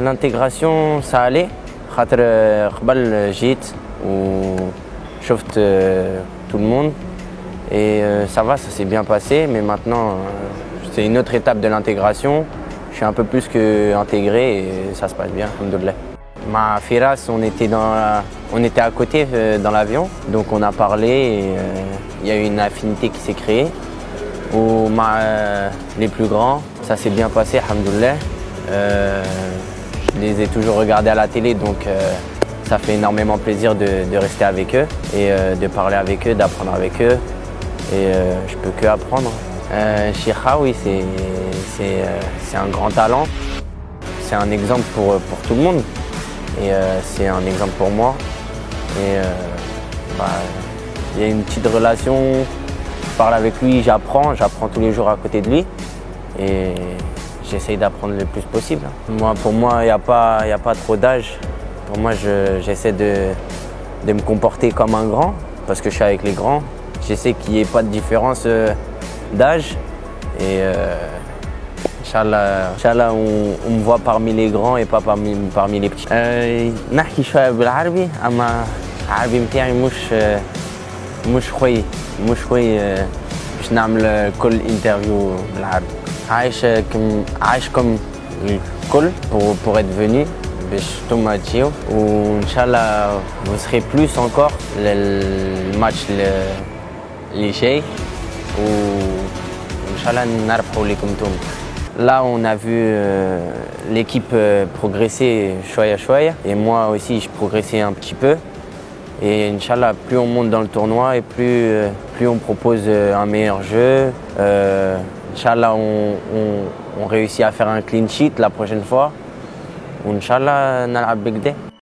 l'intégration, ça allait. خاطر قبل جيت وشفت tout le monde et ça va, ça s'est bien passé, mais maintenant c'est une autre étape de l'intégration. Je suis un peu plus qu'intégré et ça se passe bien, alhamdoulilah. Ma Firas, on était à côté dans l'avion, donc on a parlé et il y a eu une affinité qui s'est créée. Ou les plus grands, ça s'est bien passé, alhamdoulilah. Je les ai toujours regardés à la télé, donc ça fait énormément plaisir de rester avec eux et de parler avec eux, d'apprendre avec eux. Et je peux que apprendre. Cheikhra, oui, c'est un grand talent. C'est un exemple pour tout le monde. Et c'est un exemple pour moi. Et il y a une petite relation. Je parle avec lui, j'apprends tous les jours à côté de lui. Et j'essaye d'apprendre le plus possible. Pour moi, il n'y a pas trop d'âge. Pour moi, j'essaie de me comporter comme un grand, parce que je suis avec les grands. J'essaie qu'il n'y ait pas de différence d'âge. Et Inch'Allah, on me voit parmi les grands et pas parmi les petits. نحكي شوية بالعربي أما العربي متاعي مش خوي باش نعمل كل انترفيو بالعربي. عايشكم الكل pour être venu باش نتوما تجيو وإن شاء الله vous serez plus encore الماتش اللي جاي وإن شاء الله نربحوا لكم نتوما. Là, on a vu l'équipe progresser choya et moi aussi je progressais un petit peu. Et Inch'Allah, plus on monte dans le tournoi et plus on propose un meilleur jeu. Inch'Allah, on réussit à faire un clean sheet la prochaine fois. Inch'Allah, نلعب بكده.